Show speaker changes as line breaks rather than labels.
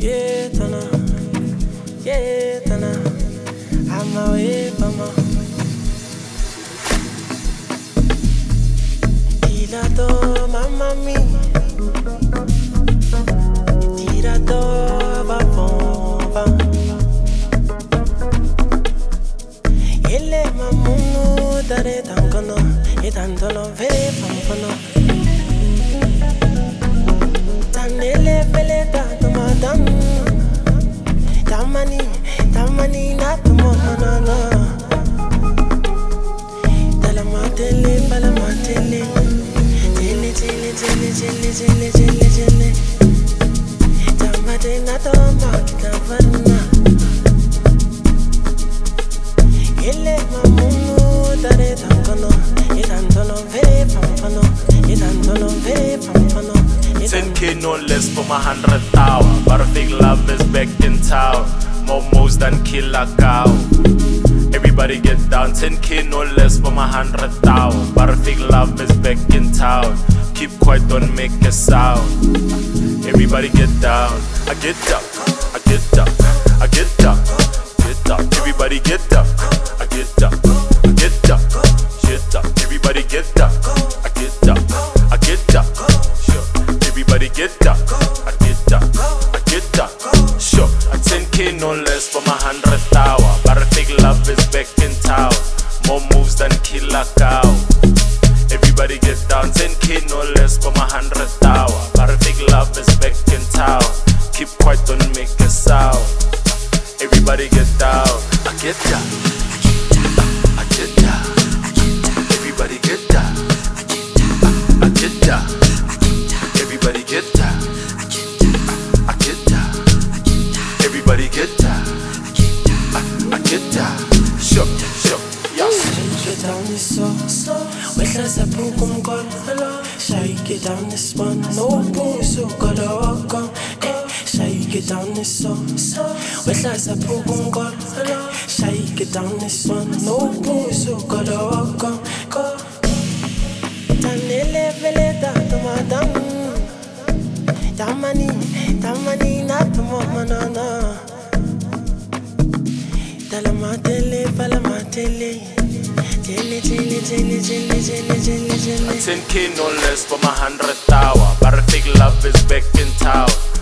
Tana, I'm away from her. Tirato, mamma mia, tirato, va bomba. Ele mamunu dare tangono, e tanto lo vede fanfano. Tanele vele tanto madam. Tamani na tumonana. Talamatele, palamatele. Jele. Tamade na tomba kitavana. Ele mamunu dare tangono, e tantolo vere fanfano, e tantolo vere fanfano.
10K no less for my 100 tower. But a fake love is back in town. More moves than killer cow. Everybody get down. 10K no less for my 100 tower. But a fake love is back in town. Keep quiet, don't make a sound. Everybody get down. I get up, I get up, I get up, get up. Everybody get up, I get up, I get up, get up. Everybody get up, I get up, I get up. Everybody get up, I get up, I get up. Sure, a 10K no less for my 100 tower. But a fake love is back in town. More moves than killer cow. Everybody get down, 10K no less for my 100 tower. But a fake love is back in town. Keep quiet, don't make a sound. Everybody get down, I get up, I get up, everybody get up, I get up. Everybody get down, I get down. Everybody get down, I get down. Sure, yes.
Get down this so. With us a boom gun. Shake it down this one. No boom so gotta walk on. Shake it down this so. With us a boom gun. Shake it down this one. No boom so gotta walk on. Tanele vele tanto madam. Tamani na tumonana. Talamatele, palamatele. Jele.
10K no less for my 100 tower. But a fake love is back in town.